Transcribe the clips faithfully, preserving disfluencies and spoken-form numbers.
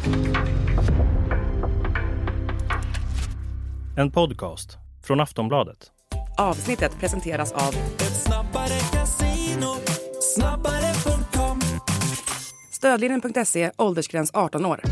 En podcast från Aftonbladet. Avsnittet presenteras av Ett snabbare casino, snabbare punkt com. Stödlinjen punkt se, åldersgräns arton år.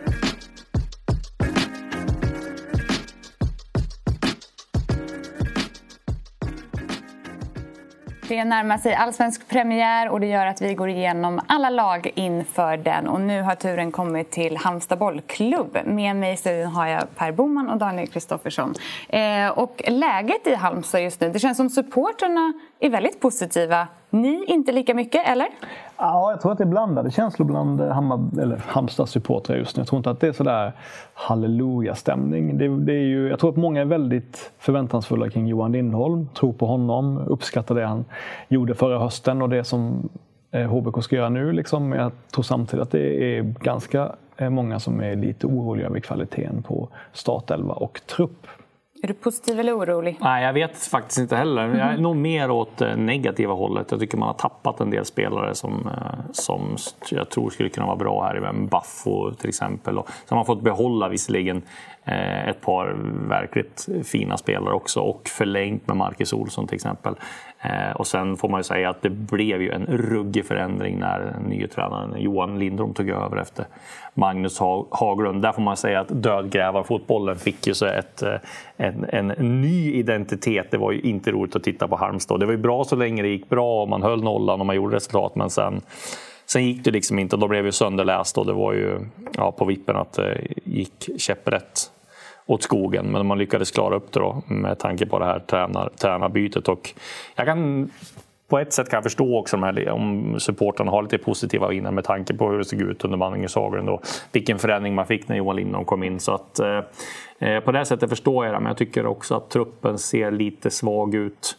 Det närmar sig allsvensk premiär och det gör att vi går igenom alla lag inför den. Och nu har turen kommit till Halmstad bollklubb. Med mig i studion har jag Per Boman och Daniel Kristoffersson. Eh, och läget i Halmstad just nu, det känns som supporterna är väldigt positiva. Ni inte lika mycket, eller? Ja, jag tror att det är blandade känslor bland Hammar, eller Halmstads supportrar just nu. Jag tror inte att det är sådär halleluja-stämning. Det, det är ju, jag tror att många är väldigt förväntansfulla kring Johan Lindholm. Tror på honom, uppskattar det han gjorde förra hösten och det som H B K ska göra nu. Liksom. Jag tror samtidigt att det är ganska många som är lite oroliga över kvaliteten på startelva och trupp. Är du positiv eller orolig? Nej, jag vet faktiskt inte heller. Jag är nog mer åt negativa hållet. Jag tycker man har tappat en del spelare som, som jag tror skulle kunna vara bra här. En Baffo till exempel. Och så har man fått behålla visserligen ett par verkligt fina spelare också. Och förlängt med Marcus Olsson till exempel. Och sen får man ju säga att det blev ju en ruggig förändring när nye tränaren Johan Lindholm tog över efter Magnus Haglund. Där får man säga att dödgrävarfotbollen fick ju så ett, en, en ny identitet. Det var ju inte roligt att titta på Halmstad. Det var ju bra så länge det gick bra och man höll nollan och man gjorde resultat. Men sen, sen gick det liksom inte och då blev ju sönderläst och det var ju ja, på vippen att det gick käpprätt åt skogen, men man lyckades klara upp det då med tanke på det här tränar, tränarbytet. Och jag kan på ett sätt kan jag förstå också de här, om supportarna har lite positiva vinnare med tanke på hur det såg ut under Magnus Haglund och vilken förändring man fick när Johan Lindholm kom in. Så att eh, på det här sättet förstår jag det, men jag tycker också att truppen ser lite svag ut.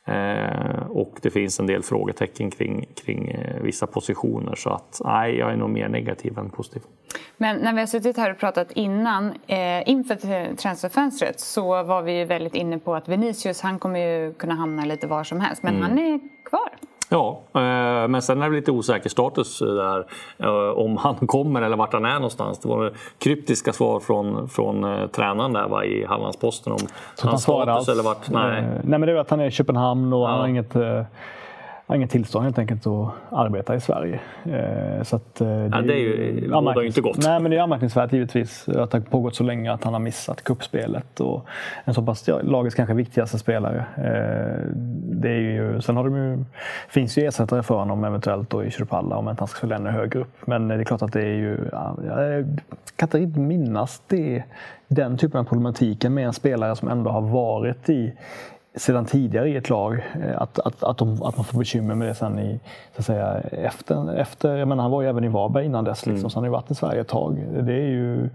Eh, och det finns en del frågetecken kring, kring eh, vissa positioner, så att nej, jag är nog mer negativ än positiv. Men när vi har suttit här och pratat innan eh, inför transferfönstret så var vi ju väldigt inne på att Vinicius, han kommer ju kunna hamna lite var som helst, men mm. han är kvar. Ja, eh, men sen är det lite osäker status där eh, om han kommer eller vart han är någonstans. Det var kryptiska svar från, från eh, tränaren där var i Hallandsposten om så hans status eller vart. Nej. Eh, nej, men det är att han är i Köpenhamn och ja. han har inget... Eh, har inget tillstånd helt enkelt att arbeta i Sverige. Eh, så att, eh, det, ja, det är ju, båda ju inte gott. Nej, men det är anmärkningsvärt givetvis att det har pågått så länge att han har missat kuppspelet och en så pass ja, lagets kanske viktigaste spelare. Eh, det är ju, sen har de ju, finns ju ersättare för honom eventuellt då i Kyrpalla om att han ska spela ännu högre upp. Men det är klart att det är ju, ja, jag kan inte riktigt minnas det, den typen av problematiken med en spelare som ändå har varit i sedan tidigare i ett lag, att, att, att, de, att man får bekymmer med det sen i, så att säga, efter, efter, jag menar han var ju även i Varberg innan dess liksom, mm. så han har ju varit i Sverige ett tag. Det är ju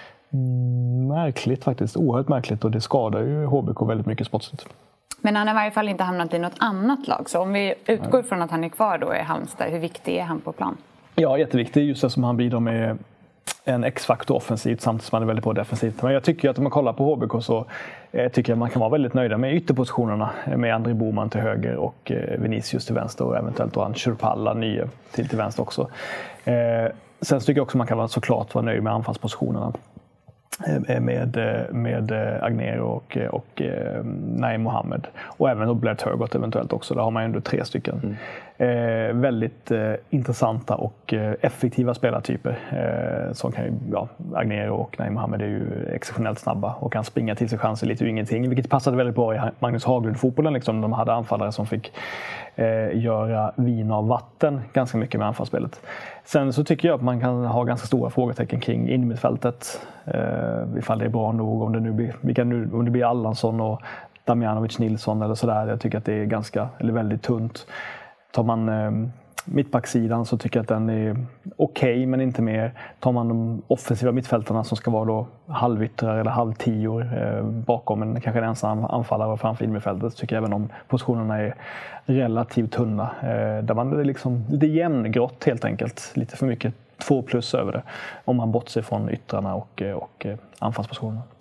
märkligt faktiskt, oerhört märkligt och det skadar ju H B K väldigt mycket sportsligt. Men han har i varje fall inte hamnat i något annat lag, så om vi utgår från att han är kvar då i Halmstad, hur viktig är han på plan? Ja, jätteviktig, just det som han bidrar med en X-faktor offensivt samtidigt som man är väldigt på defensivt. Men jag tycker att om man kollar på H B K så eh, tycker jag man kan vara väldigt nöjda med ytterpositionerna med André Boman till höger och eh, Vinicius till vänster och eventuellt då Kyrpalla nye till, till vänster också. Eh, sen tycker jag också man kan vara såklart vara nöjd med anfallspositionerna med, med Agnero och, och Naim Mohammed och även då Blair Turgott eventuellt också. Där har man ju ändå tre stycken mm. eh, väldigt eh, intressanta och eh, effektiva spelartyper eh, som kan ju, ja, Agnero och Naim Mohammed är ju exceptionellt snabba och kan springa till sig chanser lite och ingenting, vilket passade väldigt bra i Magnus Haglund-fotbollen liksom. De hade anfallare som fick eh, göra vin av vatten ganska mycket med anfallsspelet. Sen så tycker jag att man kan ha ganska stora frågetecken kring innermittfältet. Eh, ifall det är bra nog, om det nu blir, vilka nu, om det blir Allansson och Damjanovic Nilsson eller sådär. Jag tycker att det är ganska, eller väldigt tunt. Tar man eh, mittbacksidan så tycker jag att den är okej, okay, men inte mer. Tar man de offensiva mittfältarna som ska vara då halvyttrar eller halvtior eh, bakom en kanske en ensam anfallare och framför innermittfältet, tycker jag även om positionerna är relativt tunna. Eh, där man är liksom, det är jämngrått helt enkelt. Lite för mycket två plus över det om man bortser från yttrarna och, och anfallspositionerna.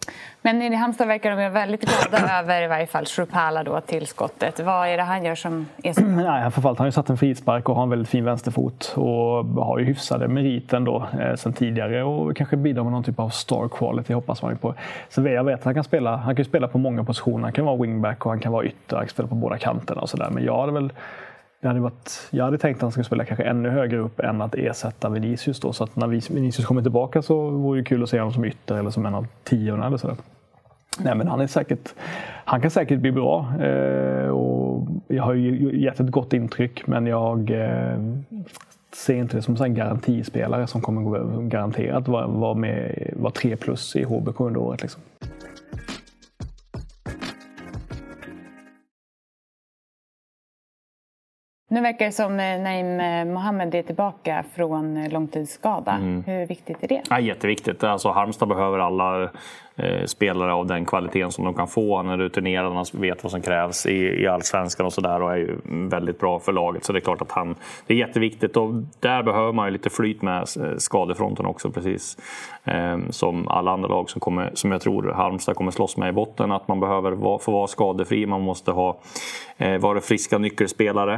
Men i Halmstad verkar de väldigt glada över i varje fall Shrupala då, tillskottet. Vad är det han gör som är så? Nej, framförallt har han ju satt en frispark och har en väldigt fin vänsterfot och har ju hyfsade meriten då eh, sen tidigare och kanske bidrar med någon typ av star quality, hoppas man ju på. Så jag vet att han kan spela, han kan spela på många positioner. Han kan vara wingback och han kan vara ytter, han kan spela på båda kanterna och sådär. Men jag hade väl Jag hade, varit, jag hade tänkt att han skulle spela kanske ännu högre upp än att ersätta Vinicius då. Så att när Vinicius kommer tillbaka så vore det kul att se honom som ytter eller som en av tiorna eller sådär. Nej, men han är säkert, han kan säkert bli bra. Eh, och jag har ju gett ett gott intryck, men jag eh, ser inte det som en garantispelare som kommer gå garanterat vara var med var tre plus i H B K under året liksom. Nu verkar det som Naim Mohamed är tillbaka från långtidsskada. Mm. Hur viktigt är det? Ja, jätteviktigt. Alltså, Halmstad behöver alla eh, spelare av den kvaliteten som de kan få. Han är rutinerad, han vet vad som krävs i, i allsvenskan och sådär och är ju väldigt bra för laget. Så det är klart att han, det är jätteviktigt och där behöver man ju lite flyt med skadefronten också, precis eh, som alla andra lag som, kommer, som jag tror Halmstad kommer slåss med i botten. Att man behöver vara, få vara skadefri, man måste ha eh, vara friska nyckelspelare.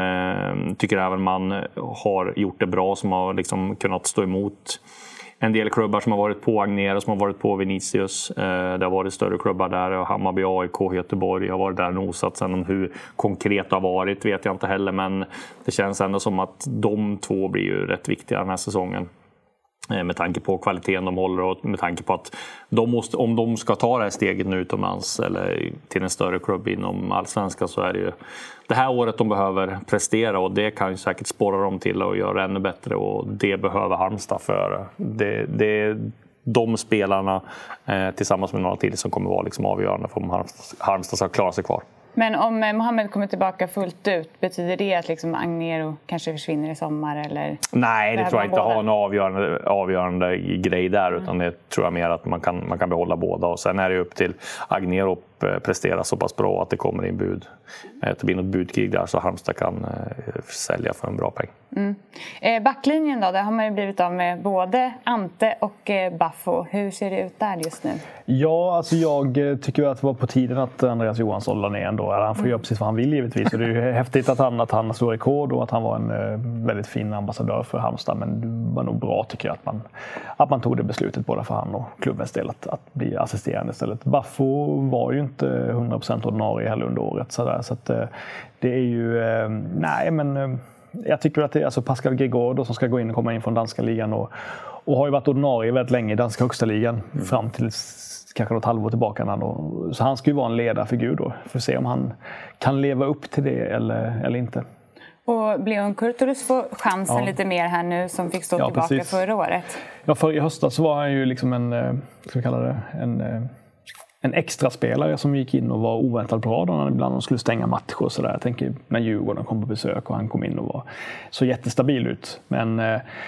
Eh, tycker även man har gjort det bra som har liksom kunnat stå emot en del klubbar som har varit på Agnero, som har varit på Vinicius. Det har varit större klubbar där. Hammarby, A I K, Göteborg har varit där och nosat. Sen om hur konkret det har varit vet jag inte heller. Men det känns ändå som att de två blir ju rätt viktiga den här säsongen. Med tanke på kvaliteten de håller och med tanke på att de måste, om de ska ta det här steget nu utomlands eller till en större klubb inom allsvenskan så är det ju det här året de behöver prestera och det kan ju säkert spåra dem till att göra ännu bättre och det behöver Halmstad för. Det, det är de spelarna eh, tillsammans med några till som kommer vara liksom avgörande för om Halmstad, Halmstad ska klara sig kvar. Men om Mohamed kommer tillbaka fullt ut, betyder det att liksom Agnero kanske försvinner i sommar? Eller? Nej, det tror jag inte har en avgörande, avgörande grej där. Utan mm. det tror jag mer att man kan, man kan behålla båda. Och sen är det upp till Agnero att prestera så pass bra att det kommer in bud. Att det blir något budkrig där så Halmstad kan eh, sälja för en bra peng. Mm. Eh, backlinjen då, där har man ju blivit av med både Ante och eh, Baffo. Hur ser det ut där just nu? Ja, alltså jag tycker att det var på tiden att Andreas Johansson la ner ändå. Han får mm. göra precis vad han vill givetvis. Och det är ju häftigt att han, att han slår rekord och att han var en eh, väldigt fin ambassadör för Halmstad. Men det var nog bra tycker jag att man, att man tog det beslutet både för han och klubbens del att, att bli assisterande istället. Baffo var ju inte hundra procent ordinarie heller under året. Så, där, så att, eh, det är ju, eh, nej men eh, jag tycker att det är alltså Pascal Gregor som ska gå in och komma in från danska ligan och, och har ju varit ordinarie väldigt länge i danska högsta ligan mm. fram till kanske något halvår tillbaka. Då. Så han ska ju vara en ledarfigur då. För att se om han kan leva upp till det eller, eller inte. Och Bleon Kurtulus får chansen ja. lite mer här nu som fick stå ja, tillbaka precis. förra året. Ja, för i höstas så var han ju liksom en, ska vi kalla det, en, en extra spelare som gick in och var oväntat bra då när ibland de skulle stänga matcher och sådär. Jag tänker när Djurgården kom på besök och han kom in och var så jättestabil ut. Men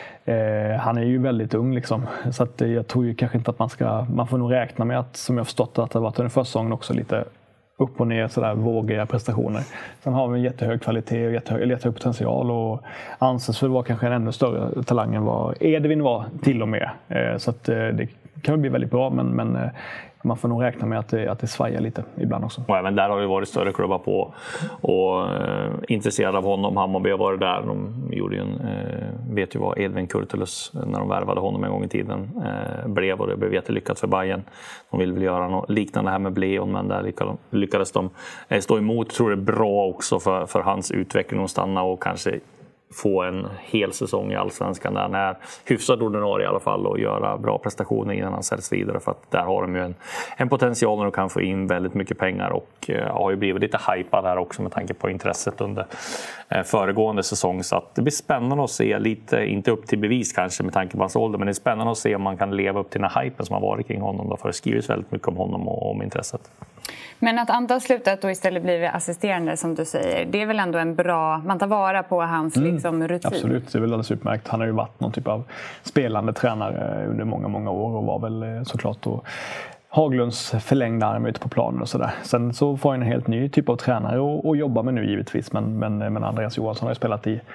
eh, han är ju väldigt ung liksom. Så att, jag tror ju kanske inte att man ska, man får nog räkna med att, som jag förstått att det har varit under försäsongen också lite upp och ner sådär vågiga prestationer. Sen har vi en jättehög kvalitet och jättehög, jättehög potential och anses för att vara kanske en ännu större talang än vad Edvin var till och med. Eh, så att, eh, det kan väl bli väldigt bra men, men eh, man får nog räkna med att det, att det svajar lite ibland också. Och även där har det varit större klubbar på och eh, intresserade av honom. Hammarby har varit där. De gjorde ju en, eh, vet ju vad Edvin Kurtulus när de värvade honom en gång i tiden eh, blev och det blev jättelyckat för Bayern. De vill väl göra något liknande här med Bleon men där lyckades de eh, stå emot. Jag tror det är bra också för, för hans utveckling att stanna och kanske få en hel säsong i allsvenskan där han är hyfsat ordinarie i alla fall och göra bra prestationer innan han säljs vidare för att där har de ju en, en potential när de kan få in väldigt mycket pengar och eh, har ju blivit lite hypad här också med tanke på intresset under eh, föregående säsong så att det blir spännande att se lite, inte upp till bevis kanske med tanke på hans ålder men det är spännande att se om man kan leva upp till den här hypen som har varit kring honom då för det skrivs väldigt mycket om honom och om intresset. Men att Ante har slutat och istället blivit assisterande som du säger, det är väl ändå en bra, man tar vara på hans mm, liksom, rutin? Absolut, det är väl alldeles utmärkt. Han har ju varit någon typ av spelande tränare under många, många år och var väl såklart då Haglunds förlängda arm ute på planen och sådär. Sen så får han en helt ny typ av tränare och, och jobba med nu givetvis, men, men, men Andreas Johansson har ju spelat i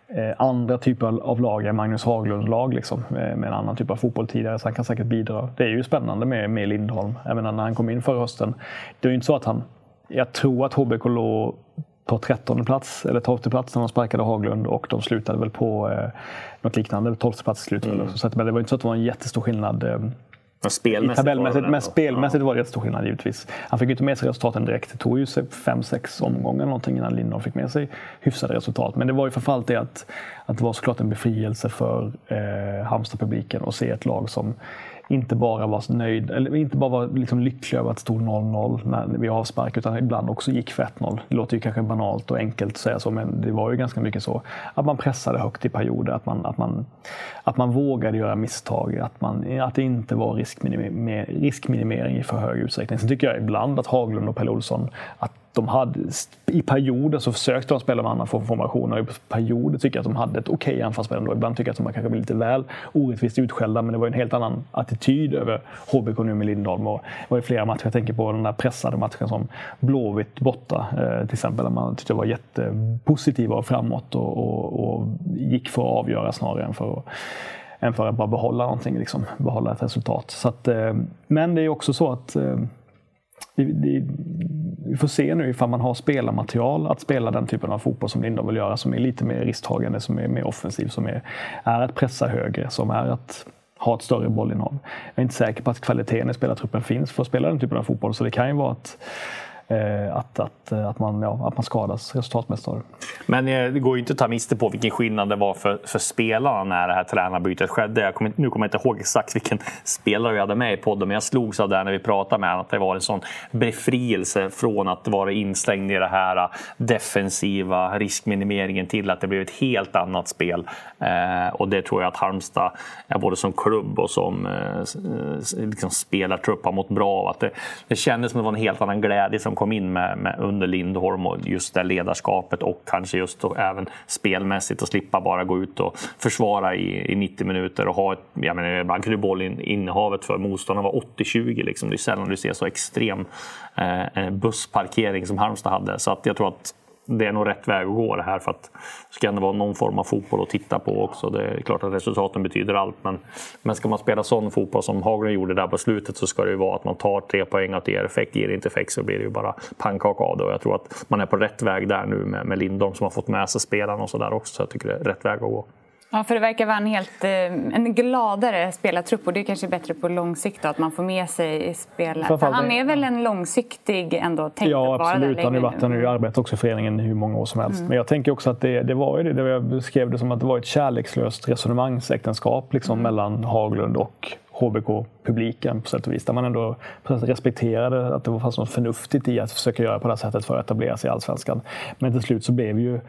eh, andra typer av lag än Magnus Haglunds lag liksom, med, med en annan typ av fotboll tidigare, så han kan säkert bidra. Det är ju spännande med, med Lindholm. Jag menar, när han kom in förra hösten, det är ju inte så att han, jag tror att H B K låg på trettonde plats eller tolfte plats när de sparkade Haglund, och de slutade väl på eh, något liknande, tolfte plats slut. Mm. Så att, men det var inte så att det var en jättestor skillnad eh, spelmässigt, tabellmässigt, men spelmässigt ja. var det jättestor skillnad givetvis. Han fick ju inte med sig resultaten direkt. Det tog ju fem sex omgångar någonting innan Lindholm fick med sig hyfsade resultat. Men det var ju förfallt det att, att det var såklart en befrielse för eh, Halmstad-publiken att se ett lag som inte bara var nöjd, eller inte bara var liksom lycklig över att det stod noll noll när vi avspark, utan ibland också gick för ett noll. Det låter ju kanske banalt och enkelt att säga så, men det var ju ganska mycket så att man pressade högt i perioder, att man, att man, att man vågade göra misstag, att, man, att det inte var riskminimer, riskminimering i för hög utsträckning. Sen tycker jag ibland att Haglund och Pelle Olsson, att de hade, i perioder så försökte de spela med andra formationer, och i perioder tycker jag att de hade ett okej anfallsspel ändå. Ibland tycker jag att de kanske blev lite väl orättvist utskällda, men det var en helt annan attityd över H B K nu med Lindholm. Och det var ju flera matcher, jag tänker på den där pressade matchen som Blåvitt borta eh, till exempel, där man tyckte det var jättepositiva och framåt och, och, och gick för att avgöra snarare än för att än för att bara behålla någonting, liksom, behålla ett resultat. Så att, eh, men det är också så att eh, det, det, vi får se nu ifall man har spelarmaterial att spela den typen av fotboll som Lindholm vill göra, som är lite mer risktagande, som är mer offensiv, som är, är att pressa högre, som är att ha ett större bollinnehav. Jag är inte säker på att kvaliteten i spelartruppen finns för att spela den typen av fotboll, så det kan ju vara att Att, att, att, man, ja, att man skadas resultatmässigt. Men det går ju inte att ta miste på vilken skillnad det var för, för spelarna när det här tränarbytet skedde. Jag kommer, nu kommer jag inte ihåg exakt vilken spelare vi hade med i podden, men jag slogs av det när vi pratade med honom, att det var en sån befrielse från att vara instängd i det här defensiva riskminimeringen till att det blev ett helt annat spel. Eh, och det tror jag att Halmstad, både som klubb och som eh, liksom spelartrupp, har mått bra av. Att det, det kändes som att det var en helt annan glädje som kom in med, med under Lindholm, och just det ledarskapet, och kanske just då även spelmässigt, att slippa bara gå ut och försvara i, i nittio minuter och ha ett, jag menar, ibland kunde bollinnehavet för motståndarna var åttio tjugo liksom. Det är sällan du ser så extrem eh, bussparkering som Halmstad hade, så att jag tror att det är nog rätt väg att gå det här, för att det ska ändå vara någon form av fotboll att titta på också. Det är klart att resultaten betyder allt, men, men ska man spela sån fotboll som Haglund gjorde där på slutet, så ska det ju vara att man tar tre poäng, att det ger effekt. Ger det inte effekt så blir det ju bara pannkaka av det, och jag tror att man är på rätt väg där nu med, med Lindholm som har fått med sig spelarna och sådär också, så jag tycker det är rätt väg att gå. Ja, för det verkar vara en helt eh, en gladare spelartrupp, och det är kanske bättre på lång sikt då, att man får med sig spelare. För han är väl en långsiktig ändå tänkt ja, att vara absolut. där. Han har varit nu i arbetet också i föreningen i hur många år som helst. Mm. Men jag tänker också att det, det var ju det, det jag beskrev det som att det var ett kärlekslöst resonemangsäktenskap liksom, mm. mellan Haglund och H B K-publiken på sätt och vis. Där man ändå respekterade att det var fast något förnuftigt i att försöka göra på det här sättet för att etablera sig i Allsvenskan. Men till slut så blev ju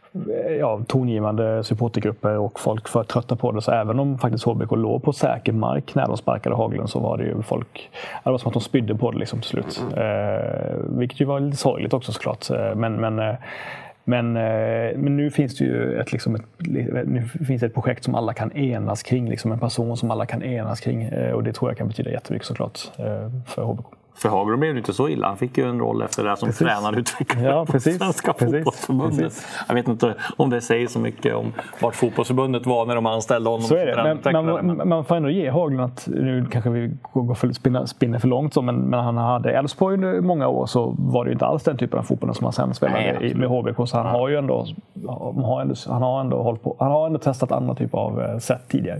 ja, tongivande supportergrupper och folk för trötta på det, så även om faktiskt H B K låg på säker mark när de sparkade Haglund, så var det ju folk, det var som att de spydde på det liksom till slut. Eh, vilket ju var lite sorgligt också såklart, men, men Men, men nu finns det ju ett, liksom ett, nu finns det ett projekt som alla kan enas kring, liksom en person som alla kan enas kring, och det tror jag kan betyda jättemycket såklart för H B K. För Haglund blev det inte så illa. Han fick ju en roll efter det som tränare utvecklare ja, på Svenska precis, fotbollsförbundet. Precis. Jag vet inte om det säger så mycket om vart fotbollsförbundet var när de anställde honom. Så är det. Men, man, man får ändå ge Haglund att, nu kanske vi går för spinner, spinner för långt, så, men, men han hade Elfsborg under många år, så var det ju inte alls den typen av fotboll som han sen spelade Nej, i, med H B K. Så han har ju ändå, han har ändå, han har ändå hållit på, han har ändå testat andra typer av sätt tidigare.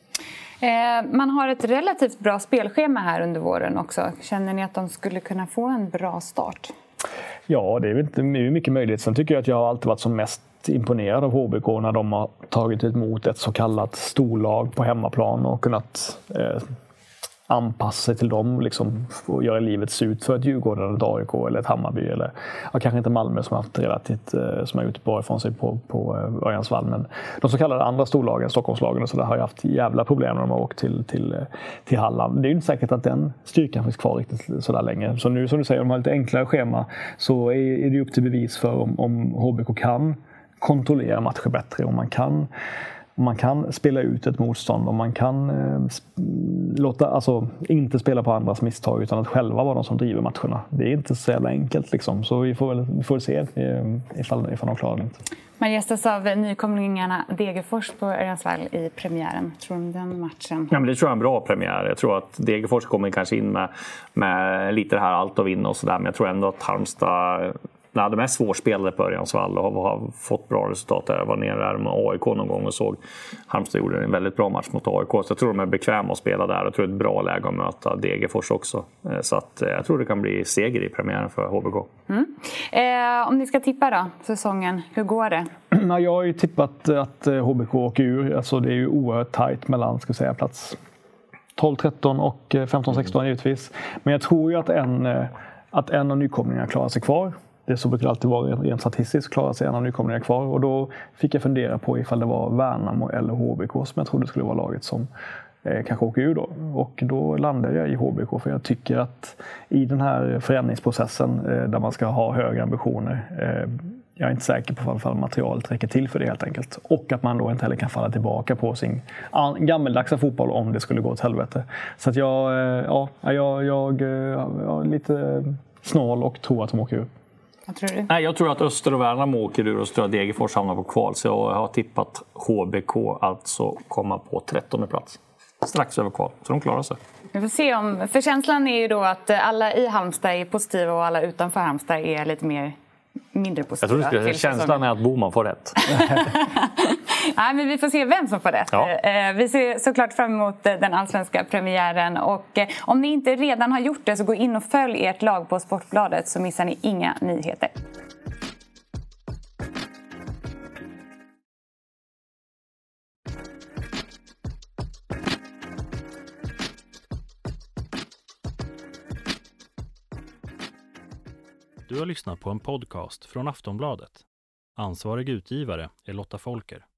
Man har ett relativt bra spelschema här under våren också. Känner ni att de skulle kunna få en bra start? Ja, det är inte mycket möjligt. Sen tycker jag att jag har alltid varit som mest imponerad av H B K när de har tagit emot ett så kallat storlag på hemmaplan och kunnat eh, anpassa sig till dem liksom, och göra livet surt för ett Djurgården, ett A I K eller ett Hammarby, eller ja, kanske inte Malmö som har haft relativt eh, som har gjort bra ifrån sig på, på eh, Örjansvall, men de så kallade andra storlagen, Stockholmslagen och så där, har ju haft jävla problem när de har åkt till, till, till Halland. Det är ju inte säkert att den styrkan finns kvar riktigt så där länge. Så nu som du säger, om de har lite enklare schema, så är, är det upp till bevis för om, om H B K kan kontrollera matcher bättre, om man kan Om man kan spela ut ett motstånd, om man kan eh, låta, alltså, inte spela på andras misstag utan att själva vara de som driver matcherna. Det är inte så jävla enkelt liksom. Så vi får väl, vi får se eh, ifall, ifall de klarar det inte. Man gästas av nykomlingarna Degerfors på Örjansvall i premiären. Tror du om den matchen? Ja, men det tror jag är en bra premiär. Jag tror att Degerfors kommer kanske in med, med lite det här allt att vinna och sådär. Men jag tror ändå att Halmstad... Nej, de är svårspelade på Örjansvall och har fått bra resultat. Jag var nere där med A I K någon gång och såg Halmstad gjorde en väldigt bra match mot A I K. Så jag tror de är bekväma att spela där. Jag tror det är ett bra läge att möta Degerfors också. Så att jag tror det kan bli seger i premiären för H B K. Mm. Eh, om ni ska tippa då, säsongen, hur går det? Ja, jag har ju tippat att H B K åker ur. Alltså det är ju oerhört tajt mellan, ska säga, plats tolv tretton och femton sexton givetvis. Men jag tror ju att en, att en av nykomlingarna klarar sig kvar. Det så brukar alltid vara rent statistiskt, klarar sig en av nykomlingarna kvar. Och då fick jag fundera på ifall det var Värnamo eller H B K som jag trodde skulle vara laget som eh, kanske åker ur då. Och då landade jag i H B K för jag tycker att i den här förändringsprocessen eh, där man ska ha högre ambitioner, eh, jag är inte säker på ifall materialet räcker till för det helt enkelt. Och att man då inte heller kan falla tillbaka på sin gammeldagsa fotboll om det skulle gå åt helvete. Så att jag, eh, ja, jag, jag, jag är lite snål och tror att de åker ur. Vad tror du? Nej, jag tror att Öster och Värnamo åker ur och Stöd Degerfors hamnar på kval. Så jag har tippat H B K alltså komma på trettonde plats. Strax över kval, så de klarar sig. Vi får se om... För känslan är ju då att alla i Halmstad är positiva och alla utanför Halmstad är lite mer mindre positiva. Jag tror det skulle, känslan är att Boman får rätt. Nej, men vi får se vem som får rätt. Ja. Vi ser såklart fram emot den allsvenska premiären. Och om ni inte redan har gjort det så gå in och följ ert lag på Sportbladet så missar ni inga nyheter. Du har lyssnat på en podcast från Aftonbladet. Ansvarig utgivare är Lotta Folker.